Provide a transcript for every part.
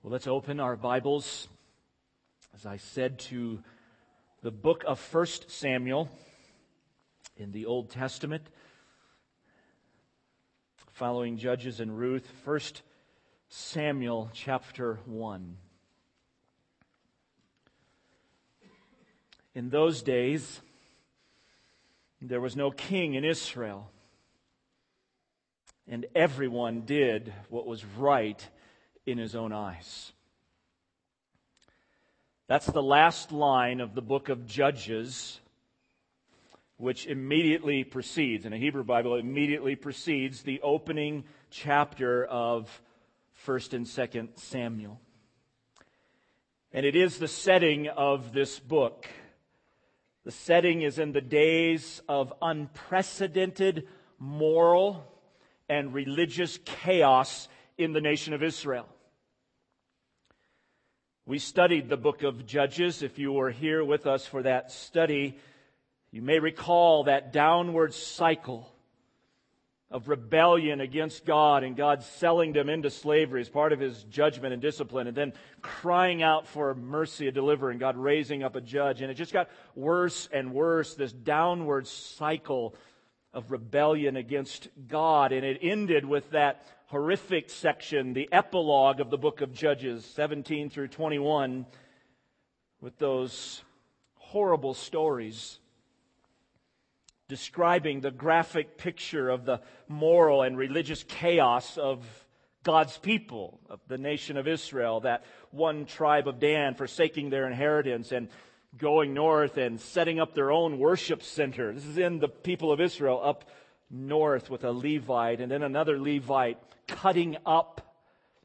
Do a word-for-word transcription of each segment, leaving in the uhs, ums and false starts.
Well, let's open our Bibles, as I said, to the book of First Samuel in the Old Testament. Following Judges and Ruth, First Samuel chapter one. In those days, there was no king in Israel, and everyone did what was right in his own eyes. That's the last line of the book of Judges, which immediately precedes, in a Hebrew Bible, immediately precedes the opening chapter of First and Second Samuel. And it is the setting of this book. The setting is in the days of unprecedented moral and religious chaos in the nation of Israel. We studied the book of Judges. If you were here with us for that study, you may recall that downward cycle of rebellion against God and God selling them into slavery as part of His judgment and discipline, and then crying out for mercy and deliver, and God raising up a judge. And it just got worse and worse, this downward cycle of rebellion against God. And it ended with that horrific section, the epilogue of the book of Judges, seventeen through twenty-one, with those horrible stories describing the graphic picture of the moral and religious chaos of God's people, of the nation of Israel, that one tribe of Dan forsaking their inheritance and going north and setting up their own worship center. This is in the people of Israel up north with a Levite, and then another Levite cutting up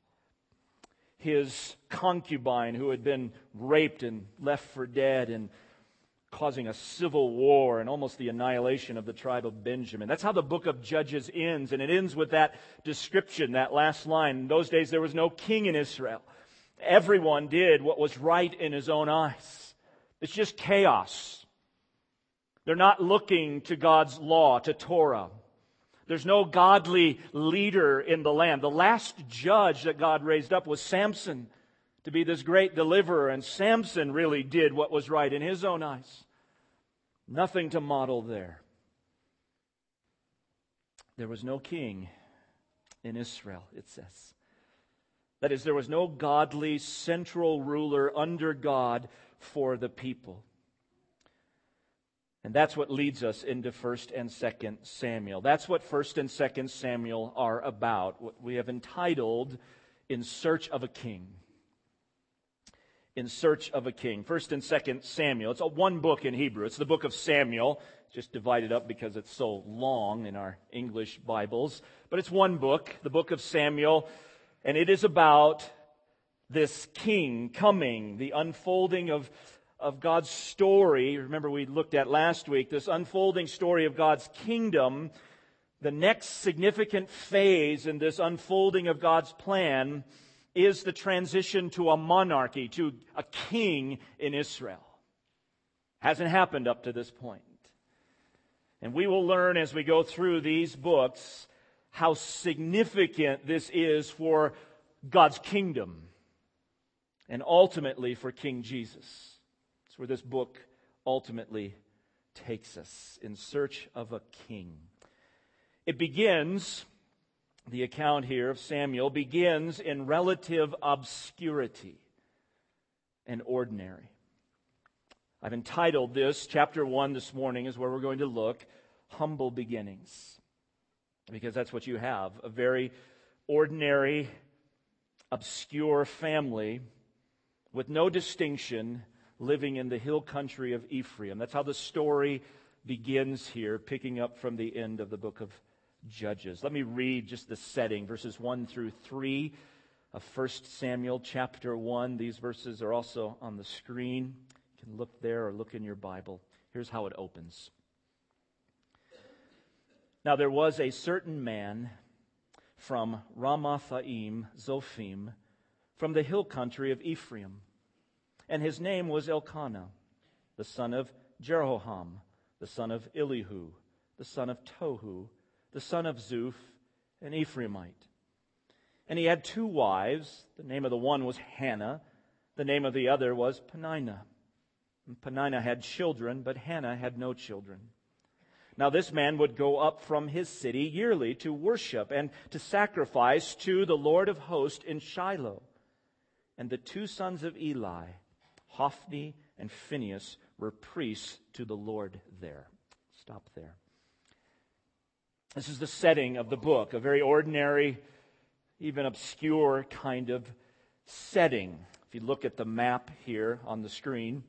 his concubine who had been raped and left for dead, and causing a civil war and almost the annihilation of the tribe of Benjamin. That's how the book of Judges ends, and it ends with that description, that last line. In those days there was no king in Israel. Everyone did what was right in his own eyes. It's just chaos. They're not looking to God's law, to Torah. There's no godly leader in the land. The last judge that God raised up was Samson, to be this great deliverer, and Samson really did what was right in his own eyes. Nothing to model there. There was no king in Israel, it says. That is, there was no godly central ruler under God for the people. And that's what leads us into First and Second Samuel. That's what First and Second Samuel are about. What we have entitled, In Search of a King. In Search of a King. First and Second Samuel. It's a one book in Hebrew. It's the book of Samuel. It's just divided up because it's so long in our English Bibles. But it's one book, the book of Samuel. And it is about this king coming, the unfolding of, of God's story. Remember, we looked at last week, this unfolding story of God's kingdom. The next significant phase in this unfolding of God's plan is the transition to a monarchy, to a king in Israel. Hasn't happened up to this point. And we will learn as we go through these books how significant this is for God's kingdom and ultimately for King Jesus. It's where this book ultimately takes us, In Search of a King. It begins, the account here of Samuel begins in relative obscurity and ordinary. I've entitled this, chapter one this morning is where we're going to look, Humble Beginnings. Because that's what you have, a very ordinary, obscure family with no distinction living in the hill country of Ephraim. That's how the story begins here, picking up from the end of the book of Judges. Let me read just the setting, verses one through three of First Samuel chapter one. These verses are also on the screen. You can look there or look in your Bible. Here's how it opens. Now there was a certain man from Ramathaim Zophim, from the hill country of Ephraim, and his name was Elkanah, the son of Jeroham, the son of Elihu, the son of Tohu, the son of Zuph, an Ephraimite. And he had two wives. The name of the one was Hannah. The name of the other was Peninnah. And Peninnah had children, but Hannah had no children. Now this man would go up from his city yearly to worship and to sacrifice to the Lord of hosts in Shiloh. And the two sons of Eli, Hophni and Phinehas, were priests to the Lord there. Stop there. This is the setting of the book, a very ordinary, even obscure kind of setting. If you look at the map here on the screen,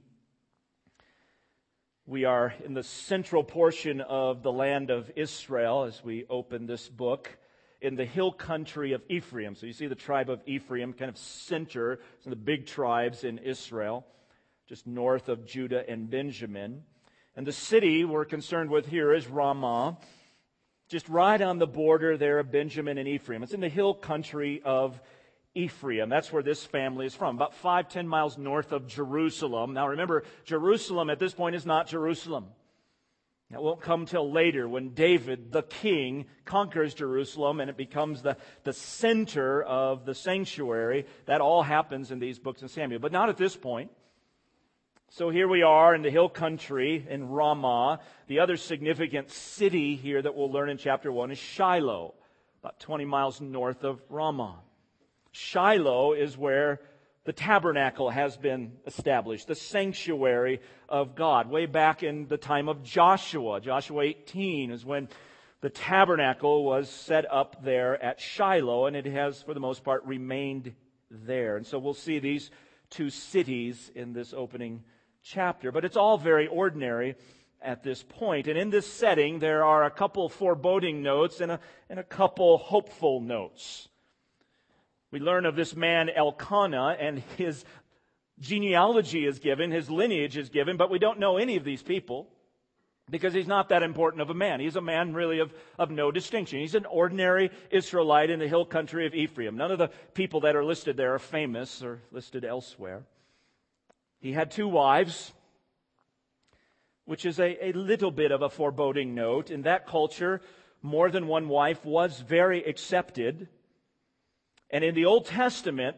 we are in the central portion of the land of Israel as we open this book, in the hill country of Ephraim. So you see the tribe of Ephraim, kind of center, some of the big tribes in Israel, just north of Judah and Benjamin. And the city we're concerned with here is Ramah, just right on the border there of Benjamin and Ephraim. It's in the hill country of Ephraim. That's where this family is from, about five, ten miles north of Jerusalem. Now remember, Jerusalem at this point is not Jerusalem. That won't come till later when David, the king, conquers Jerusalem and it becomes the, the center of the sanctuary. That all happens in these books of Samuel, but not at this point. So here we are in the hill country in Ramah. The other significant city here that we'll learn in chapter one is Shiloh, about twenty miles north of Ramah. Shiloh is where the tabernacle has been established, the sanctuary of God. Way back in the time of Joshua, Joshua eighteen is when the tabernacle was set up there at Shiloh, and it has, for the most part, remained there. And so we'll see these two cities in this opening chapter. But it's all very ordinary at this point. And in this setting, there are a couple foreboding notes and a, and a couple hopeful notes. We learn of this man Elkanah, and his genealogy is given, his lineage is given, but we don't know any of these people because he's not that important of a man. He's a man really of, of no distinction. He's an ordinary Israelite in the hill country of Ephraim. None of the people that are listed there are famous or listed elsewhere. He had two wives, which is a, a little bit of a foreboding note. In that culture, more than one wife was very accepted. And in the Old Testament,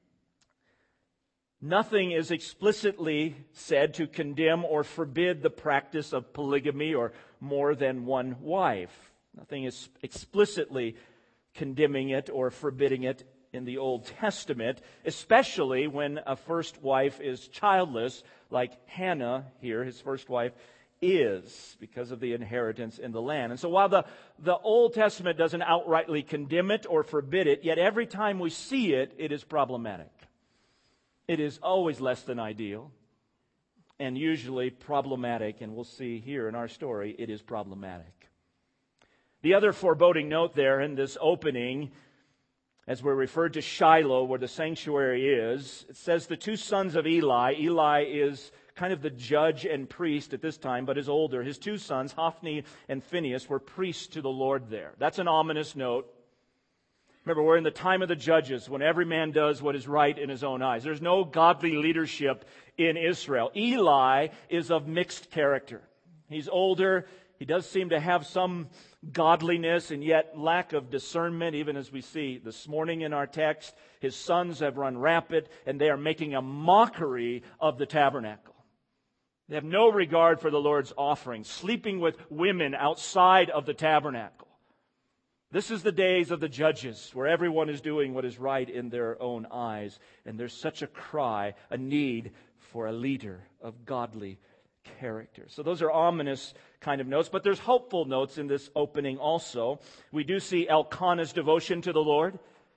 nothing is explicitly said to condemn or forbid the practice of polygamy or more than one wife. Nothing is explicitly condemning it or forbidding it in the Old Testament, especially when a first wife is childless, like Hannah here, his first wife, is because of the inheritance in the land. And so while the, the Old Testament doesn't outrightly condemn it or forbid it, yet every time we see it, it is problematic. It is always less than ideal and usually problematic, and we'll see here in our story, it is problematic. The other foreboding note there in this opening, as we're referred to Shiloh, where the sanctuary is, it says the two sons of Eli. Eli is kind of the judge and priest at this time, but is older. His two sons, Hophni and Phinehas, were priests to the Lord there. That's an ominous note. Remember, we're in the time of the judges, when every man does what is right in his own eyes. There's no godly leadership in Israel. Eli is of mixed character. He's older. He does seem to have some godliness and yet lack of discernment, even as we see this morning in our text. His sons have run rampant, and they are making a mockery of the tabernacle. They have no regard for the Lord's offering, sleeping with women outside of the tabernacle. This is the days of the judges, where everyone is doing what is right in their own eyes. And there's such a cry, a need for a leader of godly character. So those are ominous kind of notes, but there's hopeful notes in this opening also. We do see Elkanah's devotion to the Lord.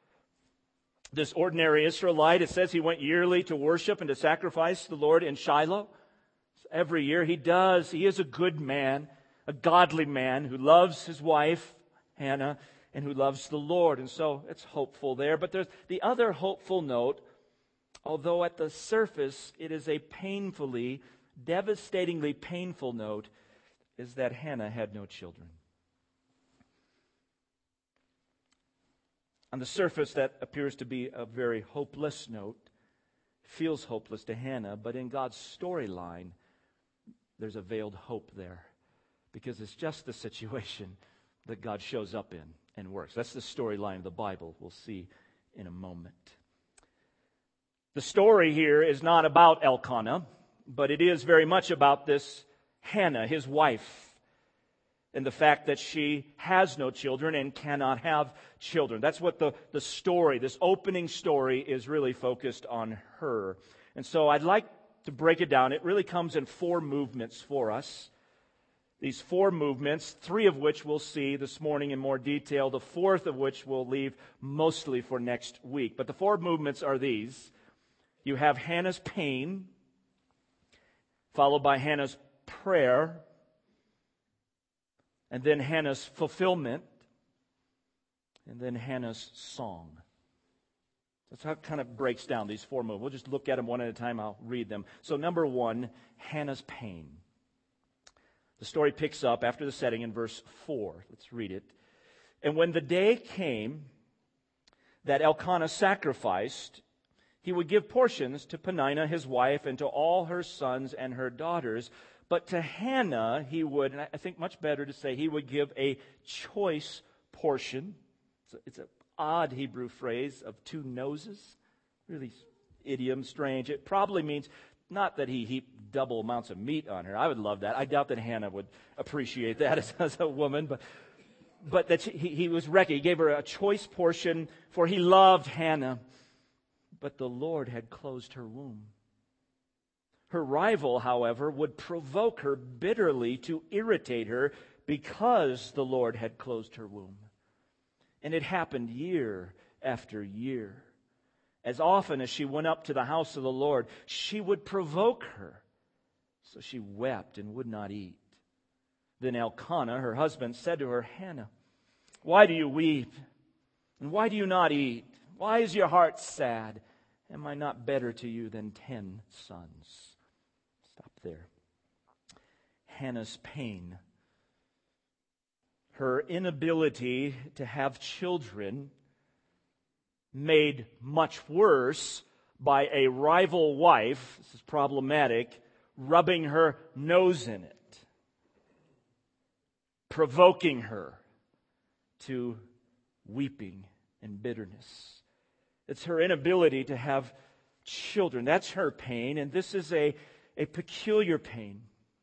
This ordinary Israelite, it says he went yearly to worship and to sacrifice the Lord in Shiloh. Every year he does. He is a good man, a godly man who loves his wife, Hannah, and who loves the Lord. And so it's hopeful there. But there's the other hopeful note, although at the surface it is a painfully, devastatingly painful note, is that Hannah had no children. On the surface, that appears to be a very hopeless note. Feels hopeless to Hannah, but in God's storyline, there's a veiled hope there, because it's just the situation that God shows up in and works. That's the storyline of the Bible we'll see in a moment. The story here is not about Elkanah, but it is very much about this Hannah, his wife, and the fact that she has no children and cannot have children. That's what the, the story, this opening story, is really focused on her. And so I'd like to break it down. It really comes in four movements for us. These four movements, three of which we'll see this morning in more detail, the fourth of which we'll leave mostly for next week. But the four movements are these. You have Hannah's pain, followed by Hannah's prayer, and then Hannah's fulfillment, and then Hannah's song. That's how it kind of breaks down, these four movements. We'll just look at them one at a time. I'll read them. So number one, Hannah's pain. The story picks up after the setting in verse four. Let's read it. And when the day came that Elkanah sacrificed, he would give portions to Peninnah his wife and to all her sons and her daughters. But to Hannah he would, and I think much better to say, he would give a choice portion. It's, a, it's an odd Hebrew phrase of two noses. Really idiom, strange. It probably means not that he heaped double amounts of meat on her. I would love that. I doubt that Hannah would appreciate that as, as a woman. But, but that she, he, he was reckoned. He gave her a choice portion, for he loved Hannah. But the Lord had closed her womb. Her rival, however, would provoke her bitterly to irritate her because the Lord had closed her womb. And it happened year after year. As often as she went up to the house of the Lord, she would provoke her. So she wept and would not eat. Then Elkanah, her husband, said to her, Hannah, why do you weep? And why do you not eat? Why is your heart sad? Am I not better to you than ten sons? Stop there. Hannah's pain. Her inability to have children, made much worse by a rival wife, this is problematic, rubbing her nose in it, provoking her to weeping and bitterness. It's her inability to have children. That's her pain, and this is a, a peculiar pain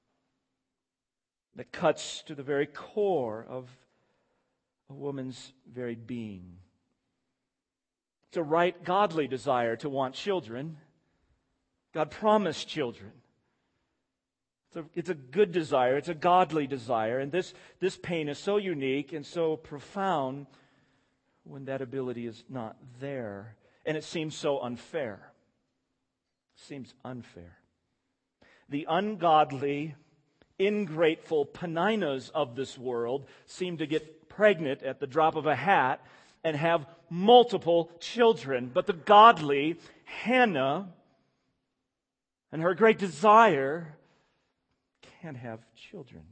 that cuts to the very core of a woman's very being. It's a right godly desire to want children. God promised children. It's a, it's a good desire. It's a godly desire. And this, this pain is so unique and so profound when that ability is not there. And it seems so unfair. It seems unfair. The ungodly, ingrateful Peninnahs of this world seem to get pregnant at the drop of a hat and have multiple children. But the godly Hannah and her great desire can't have children.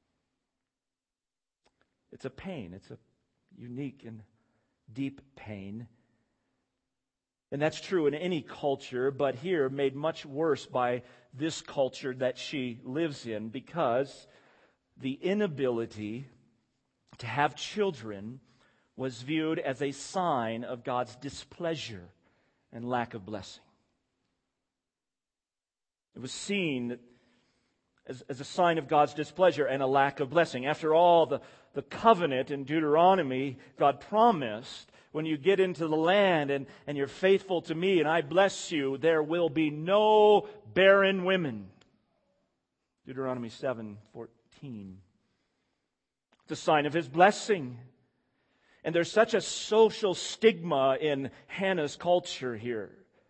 It's a pain. It's a unique and deep pain. And that's true in any culture, but here made much worse by this culture that she lives in, because the inability to have children was viewed as a sign of God's displeasure and lack of blessing. It was seen as, as a sign of God's displeasure and a lack of blessing. After all, the, the covenant in Deuteronomy, God promised, when you get into the land and, and you're faithful to me and I bless you, there will be no barren women. Deuteronomy seven fourteen. It's a sign of His blessing. And there's such a social stigma in Hannah's culture here.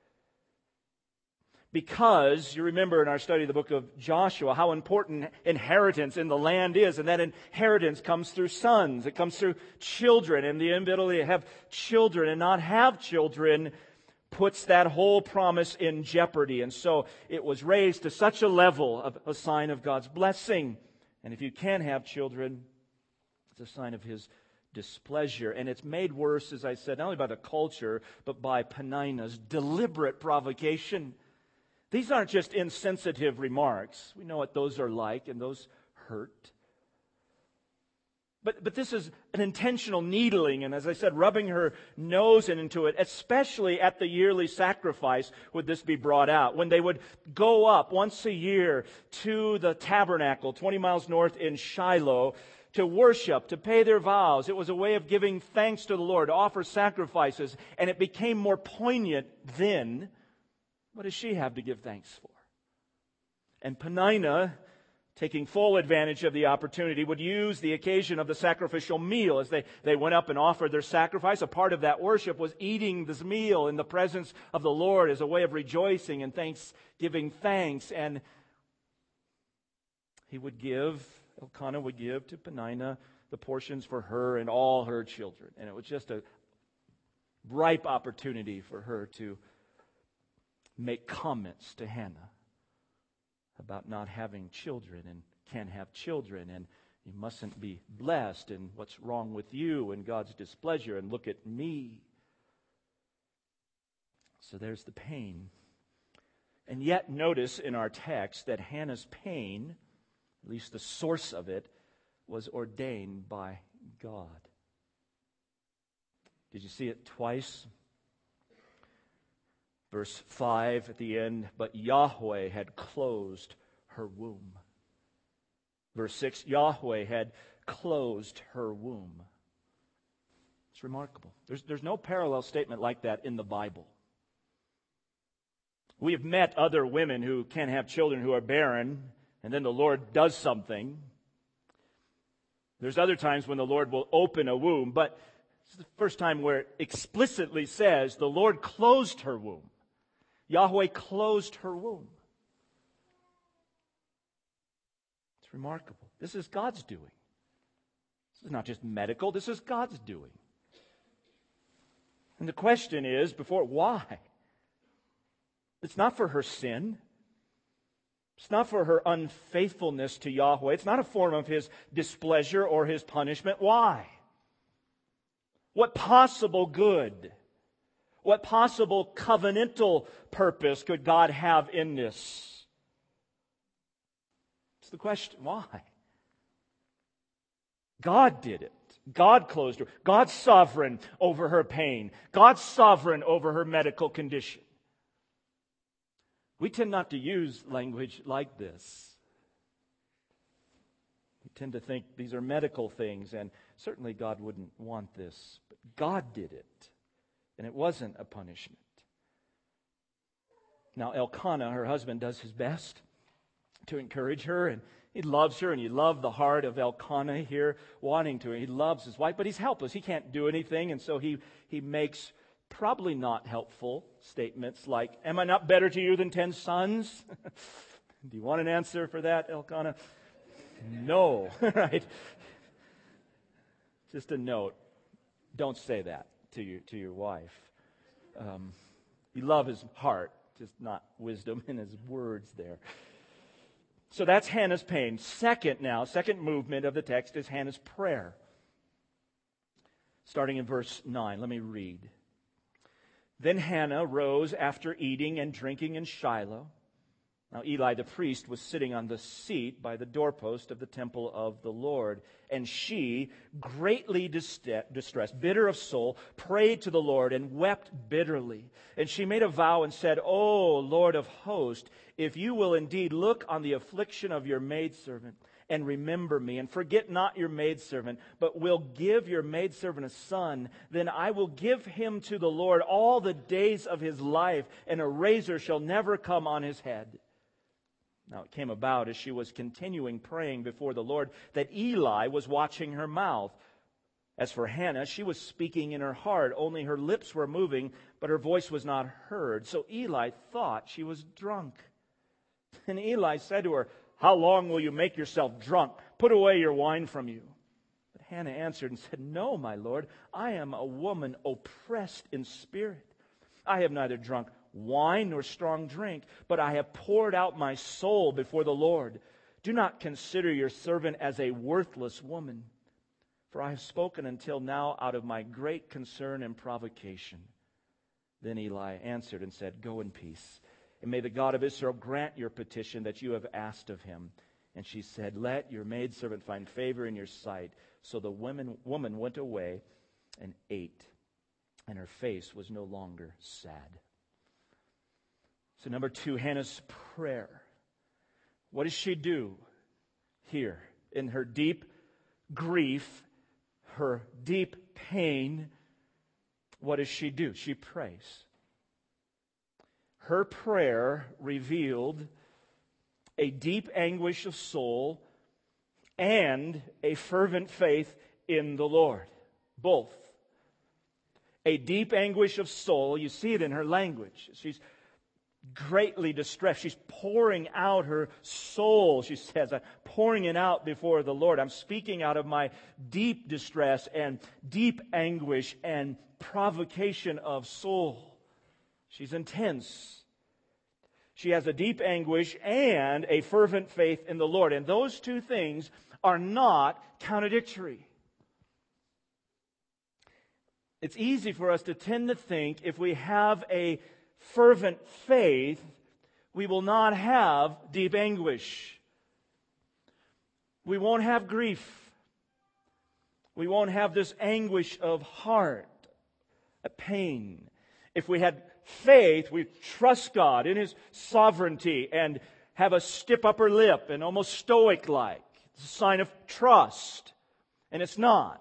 Because, you remember in our study of the book of Joshua, how important inheritance in the land is. And that inheritance comes through sons. It comes through children. And the inability to have children and not have children puts that whole promise in jeopardy. And so it was raised to such a level of a sign of God's blessing. And if you can have children, it's a sign of His displeasure. And it's made worse, as I said, not only by the culture, but by Peninnah's deliberate provocation. These aren't just insensitive remarks. We know what those are like, and those hurt. But, but this is an intentional needling, and as I said, rubbing her nose into it, especially at the yearly sacrifice would this be brought out. When they would go up once a year to the tabernacle, twenty miles north in Shiloh, to worship, to pay their vows. It was a way of giving thanks to the Lord, to offer sacrifices, and it became more poignant then. What does she have to give thanks for? And Peninnah, taking full advantage of the opportunity, would use the occasion of the sacrificial meal as they, they went up and offered their sacrifice. A part of that worship was eating this meal in the presence of the Lord as a way of rejoicing and thanks, giving thanks. And he would give, Elkanah would give to Peninnah the portions for her and all her children. And it was just a ripe opportunity for her to make comments to Hannah about not having children and can't have children, and you mustn't be blessed, and what's wrong with you and God's displeasure, and look at me. So there's the pain. And yet notice in our text that Hannah's pain, at least the source of it, was ordained by God. Did you see it twice? Verse five at the end, but Yahweh had closed her womb. Verse six, Yahweh had closed her womb. It's remarkable. There's, there's no parallel statement like that in the Bible. We have met other women who can't have children who are barren, and then the Lord does something. There's other times when the Lord will open a womb, but it's the first time where it explicitly says the Lord closed her womb. Yahweh closed her womb. It's remarkable. This is God's doing. This is not just medical. This is God's doing. And the question is, before, why? It's not for her sin. It's not for her unfaithfulness to Yahweh. It's not a form of His displeasure or His punishment. Why? What possible good? What possible covenantal purpose could God have in this? It's the question. Why? God did it. God closed her. God's sovereign over her pain. God's sovereign over her medical condition. We tend not to use language like this. We tend to think these are medical things, and certainly God wouldn't want this. But God did it. And it wasn't a punishment. Now Elkanah, her husband, does his best to encourage her, and he loves her, and you love the heart of Elkanah here, wanting to. He loves his wife, but he's helpless. He can't do anything, and so he, he makes probably not helpful statements like, am I not better to you than ten sons? Do you want an answer for that, Elkanah? No, right? Just a note. Don't say that to your to your wife. Um, you love his heart, just not wisdom in his words there. So that's Hannah's pain. Second now, second movement of the text is Hannah's prayer. Starting in verse nine, let me read. Then Hannah rose after eating and drinking in Shiloh. Now Eli the priest was sitting on the seat by the doorpost of the temple of the Lord. And she, greatly distressed, bitter of soul, prayed to the Lord and wept bitterly. And she made a vow and said, O Lord of hosts, if you will indeed look on the affliction of your maidservant and remember me, and forget not your maidservant, but will give your maidservant a son, then I will give him to the Lord all the days of his life, and a razor shall never come on his head. Now it came about as she was continuing praying before the Lord that Eli was watching her mouth. As for Hannah, she was speaking in her heart, only her lips were moving, but her voice was not heard. So Eli thought she was drunk. And Eli said to her, how long will you make yourself drunk? Put away your wine from you. But Hannah answered and said, no, my Lord, I am a woman oppressed in spirit. I have neither drunk wine nor strong drink, but I have poured out my soul before the Lord. Do not consider your servant as a worthless woman, for I have spoken until now out of my great concern and provocation. Then Eli answered and said, go in peace, and may the God of Israel grant your petition that you have asked of him. And she said, "Let your maidservant find favor in your sight." So the woman, woman went away and ate, and her face was no longer sad. So number two, Hannah's prayer. What does she do here in her deep grief, her deep pain? What does she do? She prays. Her prayer revealed a deep anguish of soul and a fervent faith in the Lord. Both. A deep anguish of soul, you see it in her language. She's greatly distressed. She's pouring out her soul, she says. I'm pouring it out before the Lord. I'm speaking out of my deep distress and deep anguish and provocation of soul. She's intense. She has a deep anguish and a fervent faith in the Lord. And those two things are not contradictory. It's easy for us to tend to think if we have a fervent faith, we will not have deep anguish. We won't have grief. We won't have this anguish of heart, a pain. If we had faith, we trust God in His sovereignty and have a stiff upper lip and almost stoic-like. It's a sign of trust. And it's not.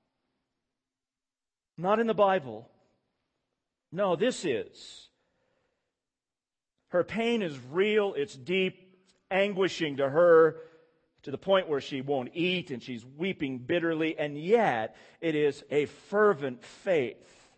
Not in the Bible. No, this is. Her pain is real, it's deep, anguishing to her to the point where she won't eat and she's weeping bitterly, and yet it is a fervent faith.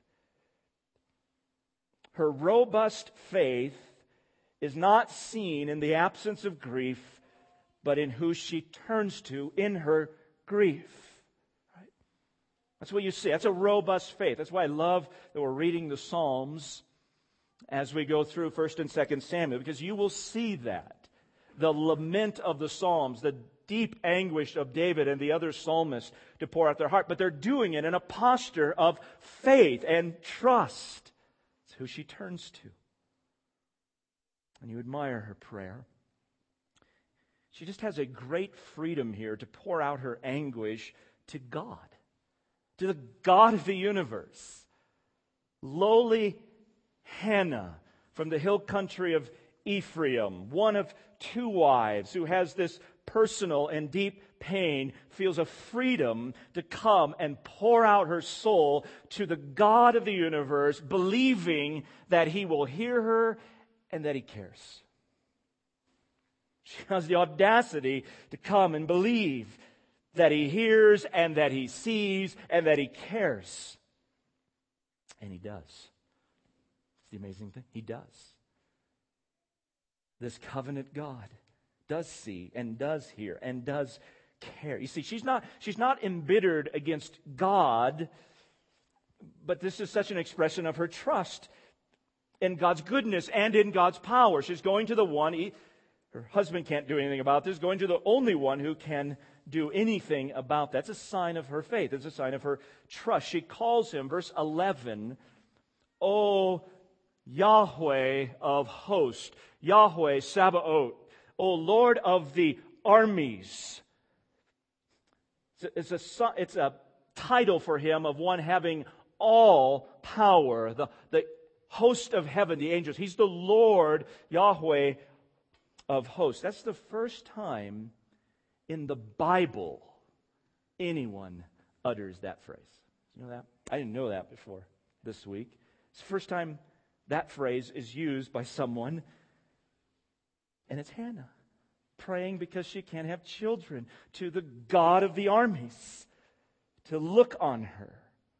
Her robust faith is not seen in the absence of grief, but in who she turns to in her grief. Right? That's what you see. That's a robust faith. That's why I love that we're reading the Psalms as we go through First and Second Samuel, because you will see that. The lament of the Psalms, the deep anguish of David and the other psalmists to pour out their heart. But they're doing it in a posture of faith and trust. It's who she turns to. And you admire her prayer. She just has a great freedom here to pour out her anguish to God, to the God of the universe. Lowly Hannah from the hill country of Ephraim, one of two wives who has this personal and deep pain, feels a freedom to come and pour out her soul to the God of the universe, believing that He will hear her and that He cares. She has the audacity to come and believe that He hears and that He sees and that He cares. And He does. It's the amazing thing. He does. This covenant God does see and does hear and does care. You see, she's not, she's not embittered against God, but this is such an expression of her trust in God's goodness and in God's power. She's going to the one, he, her husband can't do anything about this, going to the only one who can do anything about that. It's a sign of her faith. It's a sign of her trust. She calls Him, verse eleven, O Yahweh of hosts, Yahweh Sabaoth, O Lord of the armies. It's a, it's a, it's a title for Him of one having all power, the, the host of heaven, the angels. He's the Lord, Yahweh of hosts. That's the first time in the Bible anyone utters that phrase. You know that? I didn't know that before this week. It's the first time that phrase is used by someone, and it's Hannah praying because she can't have children to the God of the armies to look on her.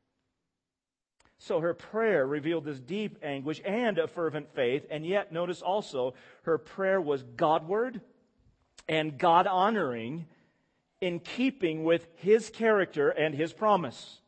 So her prayer revealed this deep anguish and a fervent faith, and yet notice also her prayer was Godward and God-honoring, in keeping with His character and His promise.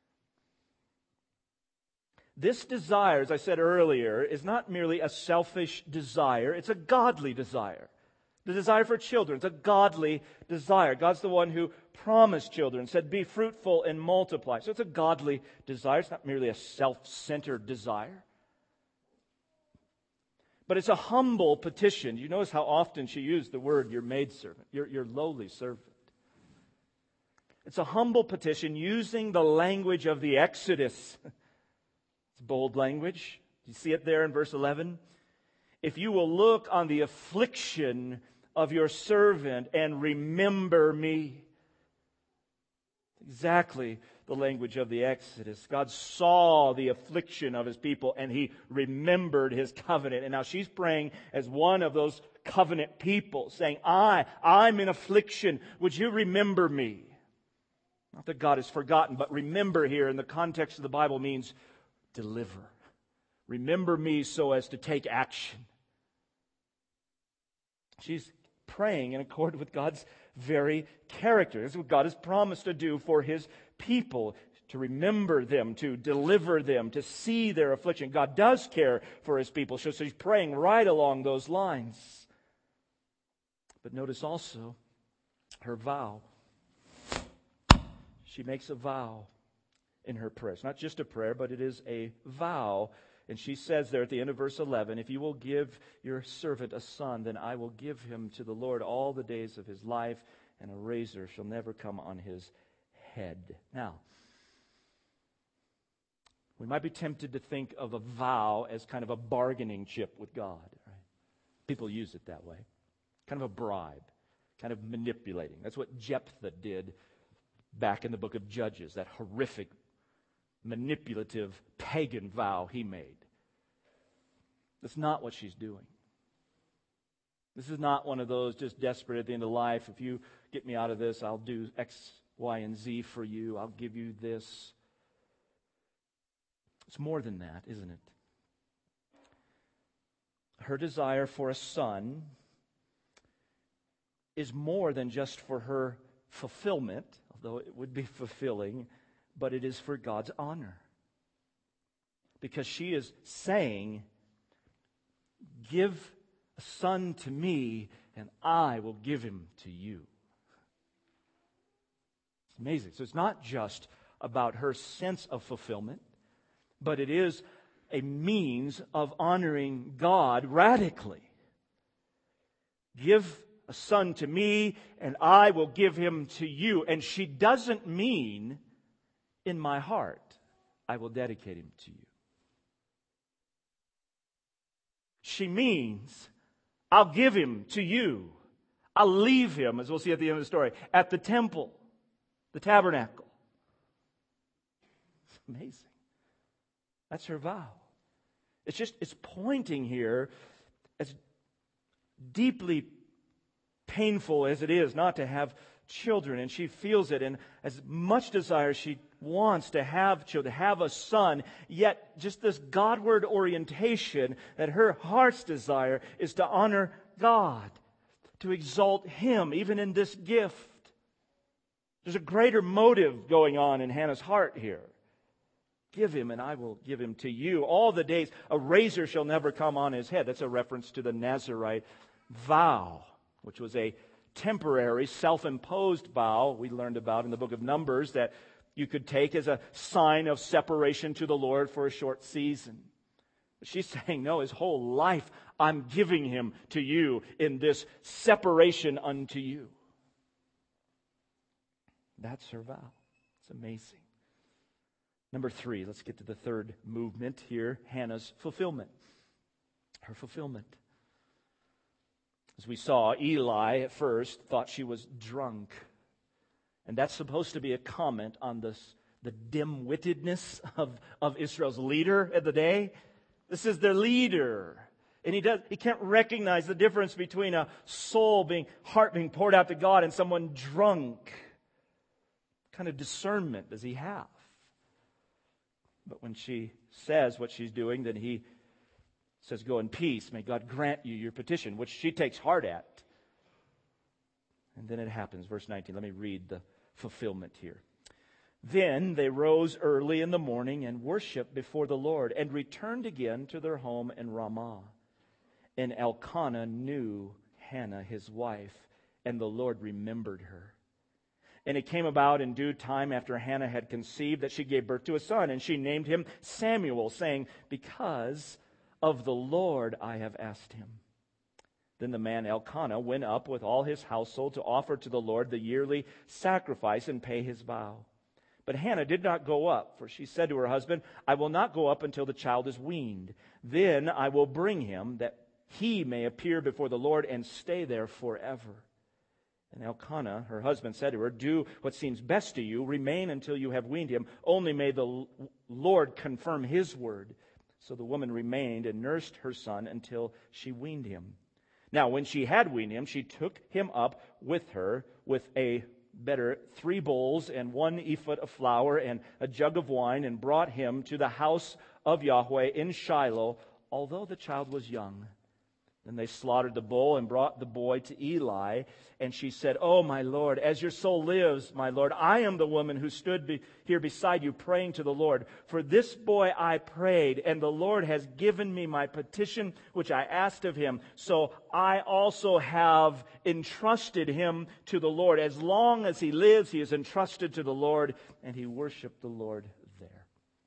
This desire, as I said earlier, is not merely a selfish desire, it's a godly desire. The desire for children, it's a godly desire. God's the one who promised children, said, be fruitful and multiply. So it's a godly desire. It's not merely a self-centered desire. But it's a humble petition. You notice how often she used the word, your maidservant, your, your lowly servant. It's a humble petition using the language of the Exodus. It's bold language. You see it there in verse eleven? If you will look on the affliction of your servant and remember me. Exactly the language of the Exodus. God saw the affliction of His people and He remembered His covenant. And now she's praying as one of those covenant people, saying, I, I'm in affliction. Would you remember me? Not that God has forgotten, but remember here in the context of the Bible means deliver. Remember me so as to take action. She's praying in accord with God's very character. This is what God has promised to do for His people, to remember them, to deliver them, to see their affliction. God does care for His people, so she's praying right along those lines. But notice also her vow. She makes a vow in her prayer. It's not just a prayer, but it is a vow. And she says there at the end of verse eleven, if you will give your servant a son, then I will give him to the Lord all the days of his life, and a razor shall never come on his head. Now, we might be tempted to think of a vow as kind of a bargaining chip with God. Right? People use it that way. Kind of a bribe, kind of manipulating. That's what Jephthah did back in the book of Judges, that horrific, manipulative, pagan vow he made. That's not what she's doing. This is not one of those just desperate at the end of life. If you get me out of this, I'll do X, Y, and Z for you. I'll give you this. It's more than that, isn't it? Her desire for a son is more than just for her fulfillment, although it would be fulfilling, but it is for God's honor. Because she is saying, give a son to me, and I will give him to you. It's amazing. So it's not just about her sense of fulfillment, but it is a means of honoring God radically. Give a son to me, and I will give him to you. And she doesn't mean, in my heart, I will dedicate him to you. She means, I'll give him to you. I'll leave him, as we'll see at the end of the story, at the temple, the tabernacle. It's amazing. That's her vow. It's just, it's pointing here, as deeply painful as it is not to have children, and she feels it, and as much desire she wants to have children, have a son, yet just this Godward orientation that her heart's desire is to honor God, to exalt Him, even in this gift. There's a greater motive going on in Hannah's heart here. Give him, and I will give him to you. All the days, a razor shall never come on his head. That's a reference to the Nazirite vow, which was a temporary, self-imposed vow we learned about in the book of Numbers that you could take as a sign of separation to the Lord for a short season. But she's saying, no, his whole life I'm giving him to you in this separation unto you. That's her vow. It's amazing. Number three, let's get to the third movement here, Hannah's fulfillment. Her fulfillment. As we saw, Eli at first thought she was drunk. And that's supposed to be a comment on this, the dim-wittedness of, of Israel's leader at the day. This is their leader. And he does he can't recognize the difference between a soul being, heart being poured out to God and someone drunk. What kind of discernment does he have? But when she says what she's doing, then he says, go in peace. May God grant you your petition, which she takes heart at. And then it happens. Verse nineteen. Let me read the fulfillment here. Then they rose early in the morning and worshiped before the Lord and returned again to their home in Ramah. And Elkanah knew Hannah, his wife, and the Lord remembered her. And it came about in due time after Hannah had conceived that she gave birth to a son, and she named him Samuel, saying, because Of the Lord I have asked him. Then the man Elkanah went up with all his household to offer to the Lord the yearly sacrifice and pay his vow. But Hannah did not go up, for she said to her husband, I will not go up until the child is weaned. Then I will bring him, that he may appear before the Lord and stay there forever. And Elkanah, her husband, said to her, do what seems best to you. Remain until you have weaned him. Only may the Lord confirm his word. So the woman remained and nursed her son until she weaned him. Now, when she had weaned him, she took him up with her with a better three bowls and one ephah of flour and a jug of wine, and brought him to the house of Yahweh in Shiloh, although the child was young. Then they slaughtered the bull and brought the boy to Eli. And she said, Oh, my Lord, as your soul lives, my Lord, I am the woman who stood be- here beside you praying to the Lord. For this boy I prayed, and the Lord has given me my petition, which I asked of him. So I also have entrusted him to the Lord. As long as he lives, he is entrusted to the Lord. And he worshiped the Lord there.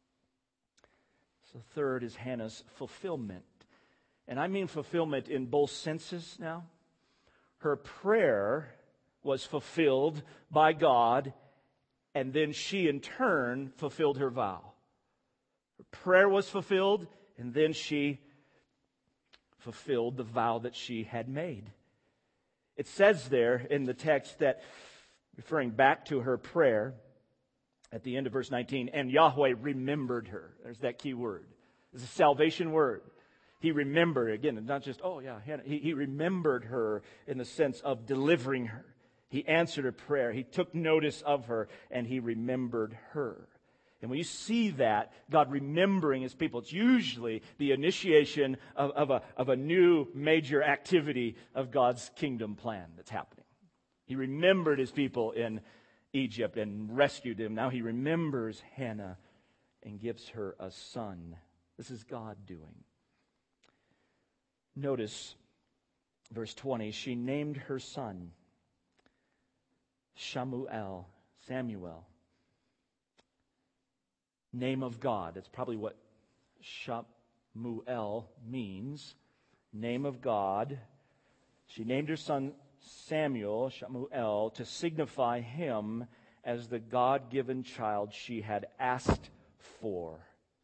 So third is Hannah's fulfillment. And I mean fulfillment in both senses now. Her prayer was fulfilled by God, and then she in turn fulfilled her vow. Her prayer was fulfilled, and then she fulfilled the vow that she had made. It says there in the text that, referring back to her prayer, at the end of verse nineteen, and Yahweh remembered her. There's that key word. It's a salvation word. He remembered, again, not just, oh yeah, Hannah. He, he remembered her in the sense of delivering her. He answered her prayer. He took notice of her, and he remembered her. And when you see that, God remembering his people, it's usually the initiation of, of, a, of a new major activity of God's kingdom plan that's happening. He remembered his people in Egypt and rescued them. Now he remembers Hannah and gives her a son. This is God doing. Notice verse twenty, she named her son Shamuel, Samuel. Name of God. That's probably what Shamuel means. Name of God. She named her son Samuel, Shamuel, to signify him as the God-given child she had asked for.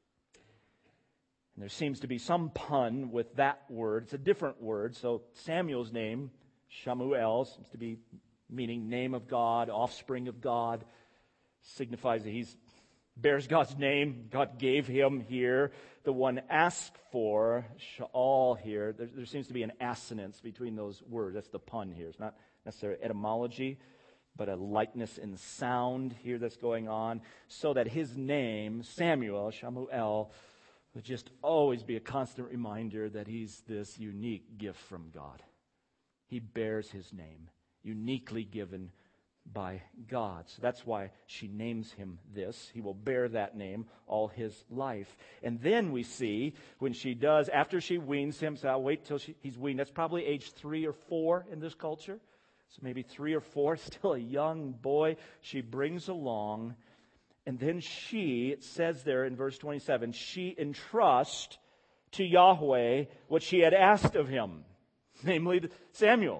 And there seems to be some pun with that word. It's a different word. So Samuel's name, Shamuel, seems to be meaning name of God, offspring of God. Signifies that he bears God's name. God gave him here. The one asked for, Sha'al here. There, there seems to be an assonance between those words. That's the pun here. It's not necessarily etymology, but a likeness in sound here that's going on. So that his name, Samuel, Shamuel, would just always be a constant reminder that he's this unique gift from God. He bears his name, uniquely given by God. So that's why she names him this. He will bear that name all his life. And then we see when she does, after she weans him, so I'll wait till she, he's weaned. That's probably age three or four in this culture. So maybe three or four, still a young boy. She brings along. And then she, it says there in verse twenty-seven, she entrusts to Yahweh what she had asked of him, namely Samuel.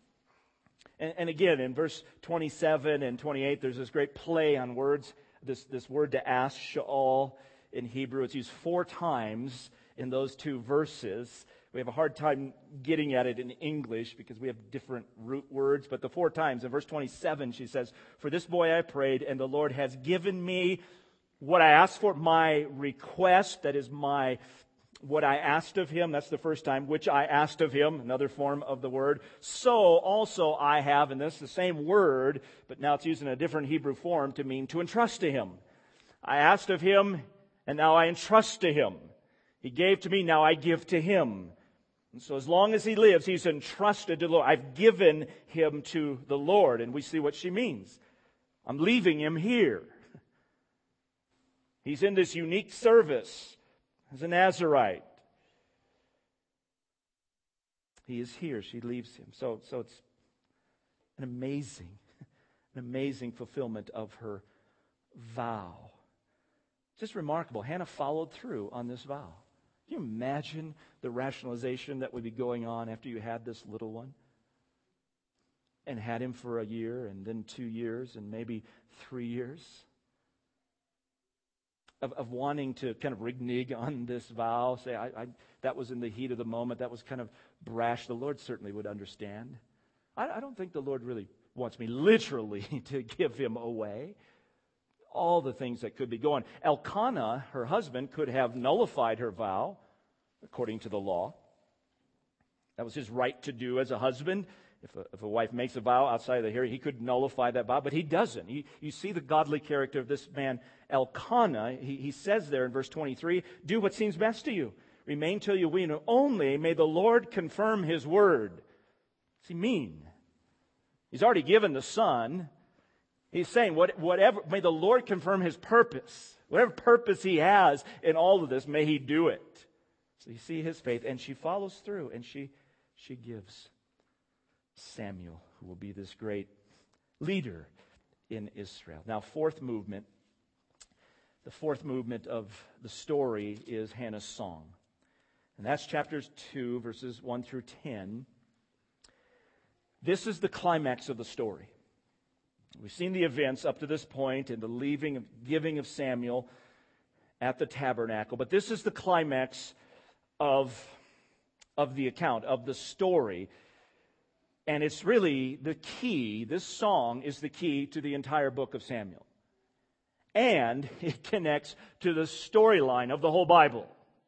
And, and again, in verse twenty-seven and twenty-eight, there's this great play on words. This, this word to ask, sha'al, in Hebrew, it's used four times in those two verses. We have a hard time getting at it in English because we have different root words. But the four times, in verse twenty-seven, she says, for this boy I prayed, and the Lord has given me what I asked for, my request, that is my, what I asked of him. That's the first time, which I asked of him, another form of the word. So also I have, and this is the same word, but now it's used in a different Hebrew form to mean to entrust to him. I asked of him, and now I entrust to him. He gave to me, now I give to him. And so as long as he lives, he's entrusted to the Lord. I've given him to the Lord. And we see what she means. I'm leaving him here. He's in this unique service as a Nazirite. He is here. She leaves him. So, so it's an amazing, an amazing fulfillment of her vow. Just remarkable. Hannah followed through on this vow. Can you imagine the rationalization that would be going on after you had this little one? And had him for a year, and then two years, and maybe three years? Of, of wanting to kind of renege on this vow, say, I, I, that was in the heat of the moment, that was kind of brash. The Lord certainly would understand. I, I don't think the Lord really wants me literally to give him away. All the things that could be going. Elkanah, her husband, could have nullified her vow, according to the law. That was his right to do as a husband. If a, if a wife makes a vow outside of the hearing, he could nullify that vow, but he doesn't. He, you see the godly character of this man, Elkanah. He, he says there in verse twenty-three, do what seems best to you. Remain till you wean. Only may the Lord confirm his word. What's he mean? He's already given the son. He's saying, what, whatever, may the Lord confirm his purpose. Whatever purpose he has in all of this, may he do it. So you see his faith, and she follows through, and she, she gives Samuel, who will be this great leader in Israel. Now, fourth movement. The fourth movement of the story is Hannah's song. And that's chapters two, verses one through ten. This is the climax of the story. We've seen the events up to this point and the leaving of giving of Samuel at the tabernacle. But this is the climax of, of the account, of the story. And it's really the key, this song is the key to the entire book of Samuel. And it connects to the storyline of the whole Bible.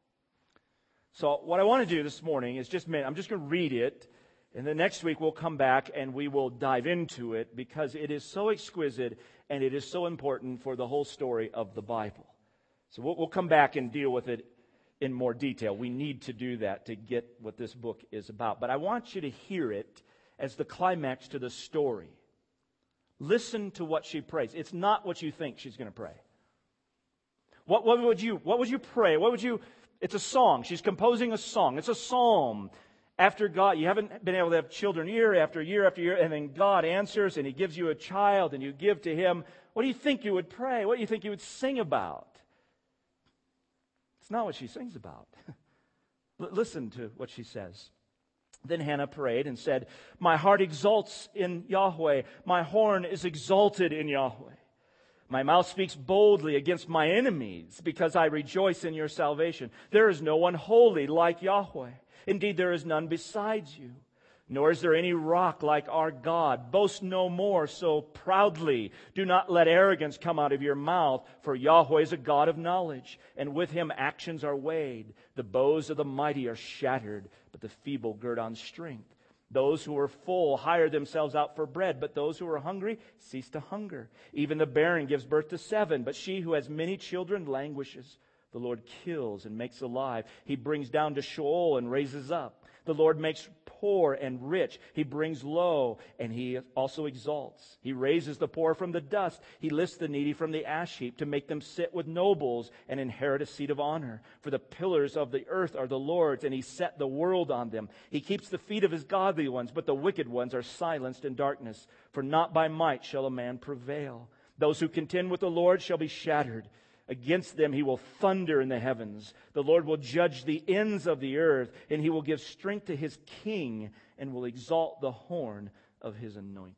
So what I want to do this morning is just, I'm just going to read it. And then next week we'll come back and we will dive into it because it is so exquisite and it is so important for the whole story of the Bible. So we'll, we'll come back and deal with it in more detail. We need to do that to get what this book is about. But I want you to hear it as the climax to the story. Listen to what she prays. It's not what you think she's going to pray. What, what would you, what would you pray? What would you, it's a song. She's composing a song. It's a psalm. After God, you haven't been able to have children year after year after year, and then God answers and He gives you a child and you give to Him. What do you think you would pray? What do you think you would sing about? It's not what she sings about. L- listen to what she says. Then Hannah prayed and said, my heart exults in Yahweh. My horn is exalted in Yahweh. My mouth speaks boldly against my enemies because I rejoice in your salvation. There is no one holy like Yahweh. Indeed, there is none besides you, nor is there any rock like our God. Boast no more so proudly. Do not let arrogance come out of your mouth, for Yahweh is a God of knowledge, and with Him actions are weighed. The bows of the mighty are shattered, but the feeble gird on strength. Those who are full hire themselves out for bread, but those who are hungry cease to hunger. Even the barren gives birth to seven, but she who has many children languishes. The Lord kills and makes alive. He brings down to Sheol and raises up. The Lord makes poor and rich. He brings low and He also exalts. He raises the poor from the dust. He lifts the needy from the ash heap to make them sit with nobles and inherit a seat of honor. For the pillars of the earth are the Lord's, and He set the world on them. He keeps the feet of His godly ones, but the wicked ones are silenced in darkness. For not by might shall a man prevail. Those who contend with the Lord shall be shattered. Against them He will thunder in the heavens. The Lord will judge the ends of the earth, and He will give strength to His king and will exalt the horn of His anointed.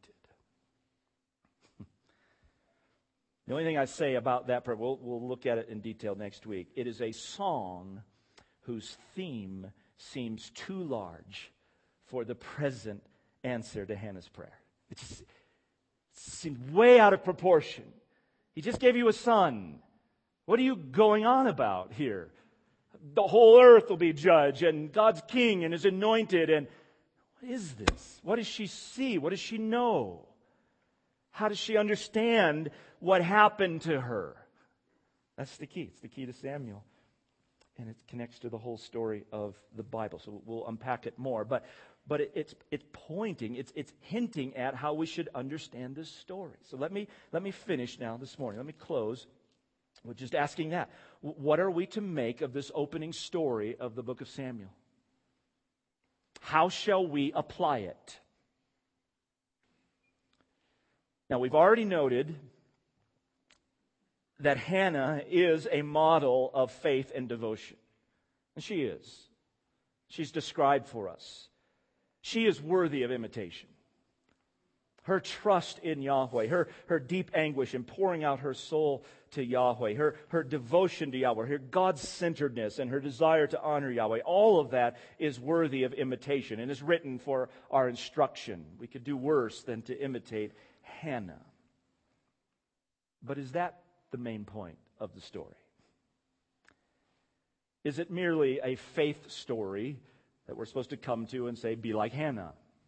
The only thing I say about that part, we'll, we'll look at it in detail next week. It is a song whose theme seems too large for the present answer to Hannah's prayer. It just it seems way out of proportion. He just gave you a son. What are you going on about here? The whole earth will be judged, and God's king and His anointed. And what is this? What does she see? What does she know? How does she understand what happened to her? That's the key. It's the key to Samuel. And it connects to the whole story of the Bible. So we'll unpack it more. But but it, it's it's pointing, it's it's hinting at how we should understand this story. So let me let me finish now this morning. Let me close. We're just asking that. What are we to make of this opening story of the book of Samuel? How shall we apply it? Now, we've already noted that Hannah is a model of faith and devotion. And she is. She's described for us. She is worthy of imitation. Her trust in Yahweh, her, her deep anguish in pouring out her soul to Yahweh, her, her devotion to Yahweh, her God-centeredness and her desire to honor Yahweh, all of that is worthy of imitation and is written for our instruction. We could do worse than to imitate Hannah. But is that the main point of the story? Is it merely a faith story that we're supposed to come to and say, be like Hannah?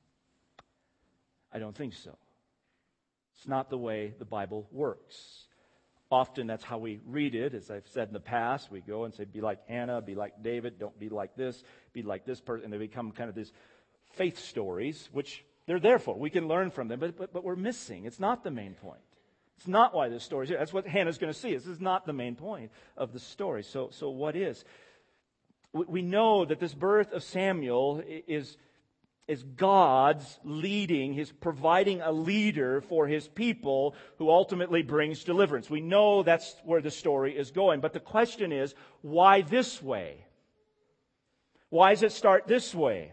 I don't think so. It's not the way the Bible works. Often that's how we read it. As I've said in the past, we go and say, be like Hannah, be like David, don't be like this, be like this person. And they become kind of these faith stories, which they're there for. We can learn from them, but, but, but we're missing. It's not the main point. It's not why this story is here. That's what Hannah's going to see. This is not the main point of the story. So, so what is? We know that this birth of Samuel is is God's leading, His providing a leader for His people who ultimately brings deliverance. We know that's where the story is going. But the question is, why this way? Why does it start this way?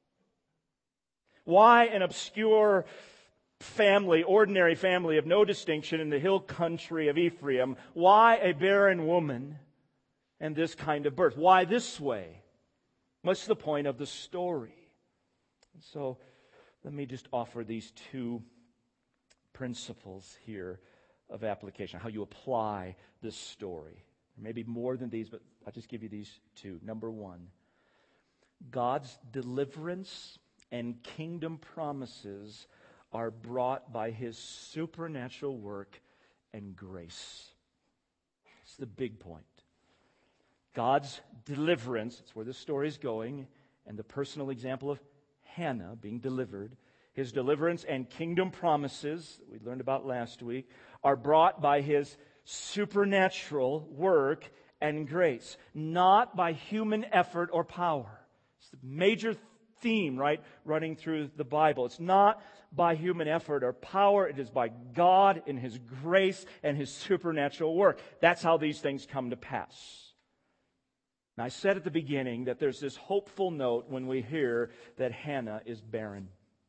Why an obscure family, ordinary family of no distinction in the hill country of Ephraim? Why a barren woman and this kind of birth? Why this way? What's the point of the story? So let me just offer these two principles here of application, how you apply this story. There may be more than these, but I'll just give you these two. Number one, God's deliverance and kingdom promises are brought by His supernatural work and grace. It's the big point. God's deliverance, that's where this story is going, and the personal example of Hannah being delivered, His deliverance and kingdom promises, that we learned about last week, are brought by His supernatural work and grace, not by human effort or power. It's the major theme, right, running through the Bible. It's not by human effort or power. It is by God in His grace and His supernatural work. That's how these things come to pass. And I said at the beginning that there's this hopeful note when we hear that Hannah is barren.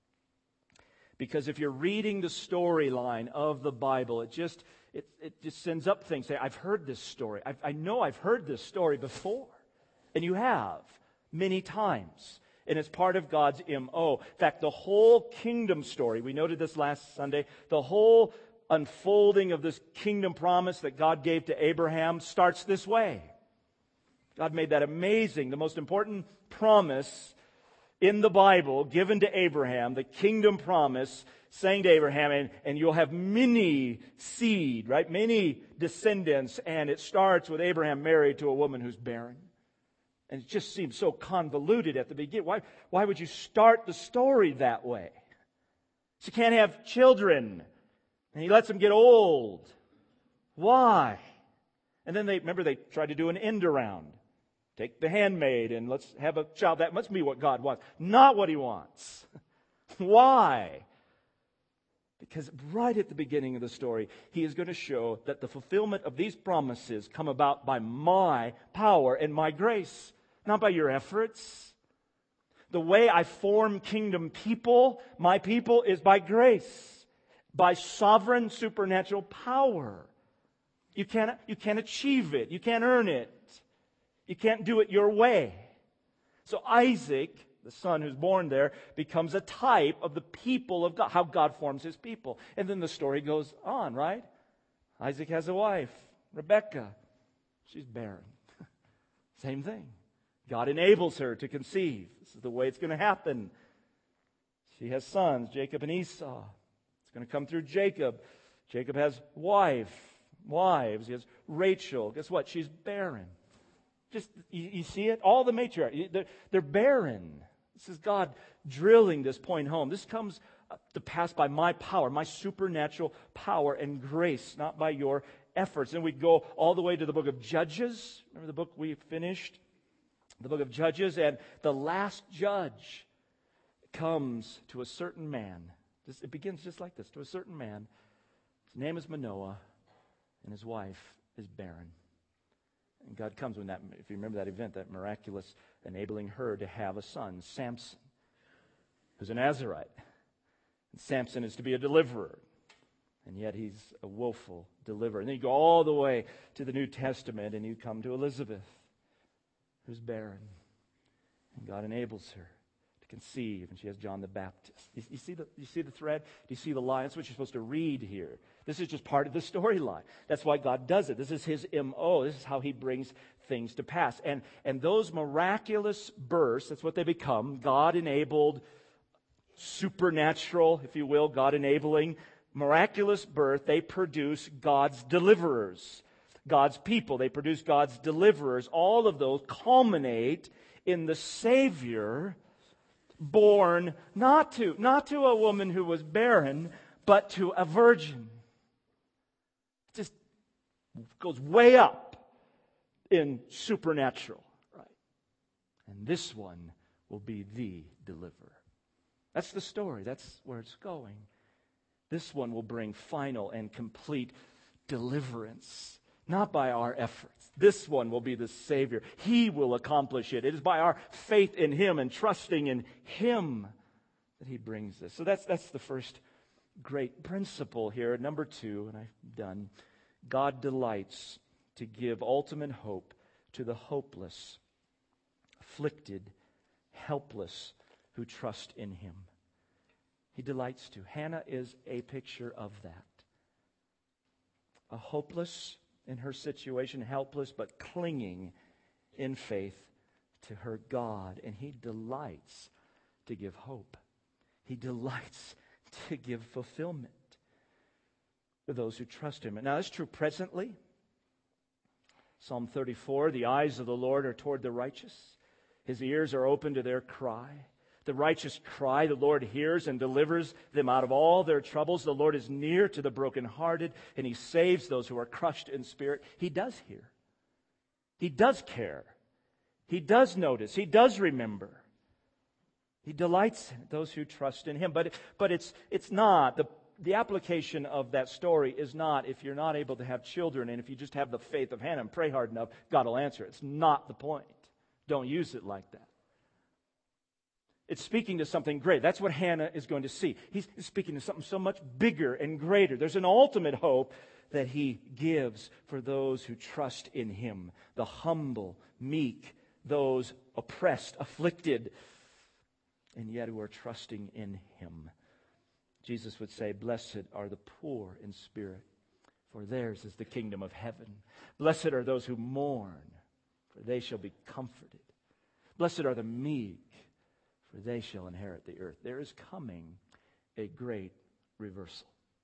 Because if you're reading the storyline of the Bible, it just it, it just sends up things. Say, I've heard this story. I've, I know I've heard this story before. And you have, many times. And it's part of God's M O. In fact, the whole kingdom story, we noted this last Sunday, the whole unfolding of this kingdom promise that God gave to Abraham starts this way. God made that amazing, the most important promise in the Bible given to Abraham, the kingdom promise, saying to Abraham, and, and you'll have many seed, right? Many descendants. And it starts with Abraham married to a woman who's barren. And it just seems so convoluted at the beginning. Why, why would you start the story that way? She can't have children. And he lets them get old. Why? And then they, remember, they tried to do an end around. Take the handmaid and let's have a child. That must be what God wants. Not what He wants. Why? Because right at the beginning of the story, He is going to show that the fulfillment of these promises come about by my power and my grace, not by your efforts. The way I form kingdom people, my people, is by grace, by sovereign supernatural power. You can't, you can't achieve it. You can't earn it. You can't do it your way. So Isaac, the son who's born there, becomes a type of the people of God, how God forms His people. And then the story goes on, right? Isaac has a wife, Rebekah. She's barren. Same thing. God enables her to conceive. This is the way it's going to happen. She has sons, Jacob and Esau. It's going to come through Jacob. Jacob has wife, wives. He has Rachel. Guess what? She's barren. Just, you, you see it? All the matriarchs, they're, they're barren. This is God drilling this point home. This comes to pass by my power, my supernatural power and grace, not by your efforts. And we go all the way to the book of Judges. Remember the book we finished? The book of Judges. And the last judge comes to a certain man. It begins just like this. To a certain man. His name is Manoah, and his wife is barren. And God comes when that, if you remember that event, that miraculous enabling her to have a son, Samson, who's a Nazarite. And Samson is to be a deliverer. And yet he's a woeful deliverer. And then you go all the way to the New Testament and you come to Elizabeth, who's barren. And God enables her to conceive, and she has John the Baptist. You, you, see the, you see the thread? Do you see the line? That's what you're supposed to read here. This is just part of the storyline. That's why God does it. This is His M O. This is how He brings things to pass. And, and those miraculous births, that's what they become, God-enabled, supernatural, if you will, God-enabling, miraculous birth, they produce God's deliverers, God's people. They produce God's deliverers. All of those culminate in the Savior born not to, not to a woman who was barren, but to a virgin. It just goes way up in supernatural, right? And this one will be the deliverer. That's the story. That's where it's going. This one will bring final and complete deliverance, not by our efforts. This one will be the Savior. He will accomplish it. It is by our faith in Him and trusting in Him that He brings this. So that's that's the first great principle here. Number two, and I've done, God delights to give ultimate hope to the hopeless, afflicted, helpless who trust in Him. He delights to. Hannah is a picture of that. A hopeless in her situation, helpless, but clinging in faith to her God. And He delights to give hope. He delights to give fulfillment to those who trust Him. And now that's true presently. Psalm thirty-four, the eyes of the Lord are toward the righteous. His ears are open to their cry. The righteous cry, the Lord hears and delivers them out of all their troubles. The Lord is near to the brokenhearted, and He saves those who are crushed in spirit. He does hear. He does care. He does notice. He does remember. He delights in those who trust in Him. But, but it's, it's not, the, the application of that story is not if you're not able to have children and if you just have the faith of Hannah and pray hard enough, God will answer it. It's not the point. Don't use it like that. It's speaking to something great. That's what Hannah is going to see. He's speaking to something so much bigger and greater. There's an ultimate hope that He gives for those who trust in Him. The humble, meek, those oppressed, afflicted, and yet who are trusting in Him. Jesus would say, "Blessed are the poor in spirit, for theirs is the kingdom of heaven. Blessed are those who mourn, for they shall be comforted. Blessed are the meek, for they shall inherit the earth." There is coming a great reversal.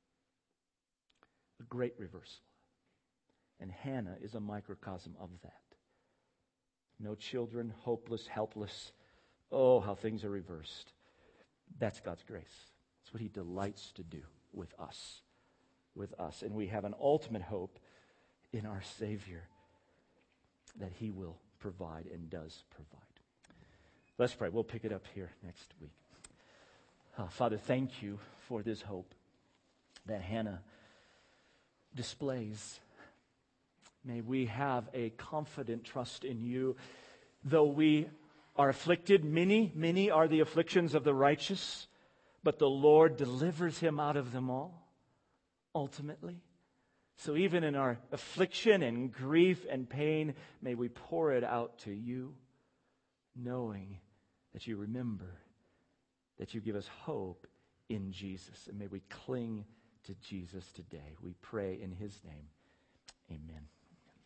A great reversal. And Hannah is a microcosm of that. No children, hopeless, helpless. Oh, how things are reversed. That's God's grace. That's what He delights to do with us. With us. And we have an ultimate hope in our Savior that He will provide and does provide. Let's pray. We'll pick it up here next week. Uh, Father, thank You for this hope that Hannah displays. May we have a confident trust in You. Though we are afflicted, many, many are the afflictions of the righteous, but the Lord delivers him out of them all, ultimately. So even in our affliction and grief and pain, may we pour it out to You, knowing that You remember, that You give us hope in Jesus. And may we cling to Jesus today. We pray in His name. Amen.